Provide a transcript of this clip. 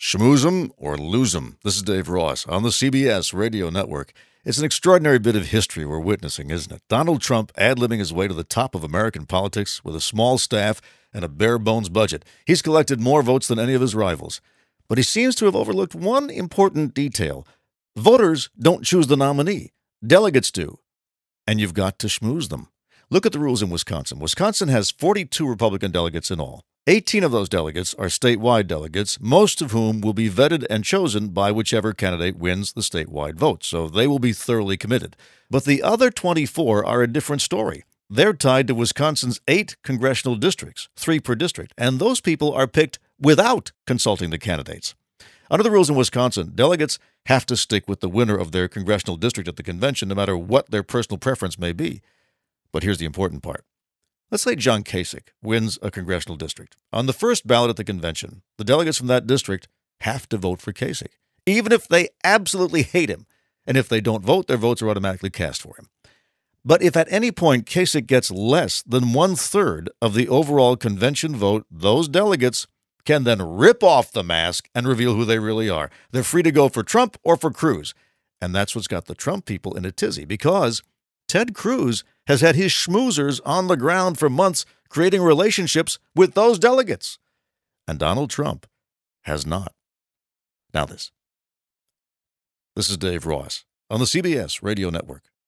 Schmooze 'em or lose 'em. This is Dave Ross on the CBS Radio Network. It's an extraordinary bit of history we're witnessing, isn't it? Donald Trump ad-libbing his way to the top of American politics with a small staff and a bare-bones budget. He's collected more votes than any of his rivals. But he seems to have overlooked one important detail. Voters don't choose the nominee. Delegates do. And you've got to schmooze them. Look at the rules in Wisconsin. Wisconsin has 42 Republican delegates in all. 18 of those delegates are statewide delegates, most of whom will be vetted and chosen by whichever candidate wins the statewide vote, so they will be thoroughly committed. But the other 24 are a different story. They're tied to Wisconsin's 8 congressional districts, 3 per district, and those people are picked without consulting the candidates. Under the rules in Wisconsin, delegates have to stick with the winner of their congressional district at the convention, no matter what their personal preference may be. But here's the important part. Let's say John Kasich wins a congressional district. On the first ballot at the convention, the delegates from that district have to vote for Kasich, even if they absolutely hate him. And if they don't vote, their votes are automatically cast for him. But if at any point Kasich gets less than 1/3 of the overall convention vote, those delegates can then rip off the mask and reveal who they really are. They're free to go for Trump or for Cruz. And that's what's got the Trump people in a tizzy, because Ted Cruz has had his schmoozers on the ground for months creating relationships with those delegates. And Donald Trump has not. Now this. This is Dave Ross on the CBS Radio Network.